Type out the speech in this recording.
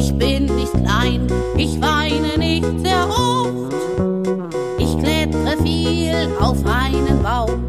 Ich bin nicht klein, ich weine nicht sehr oft. Ich klettre viel auf einen Baum.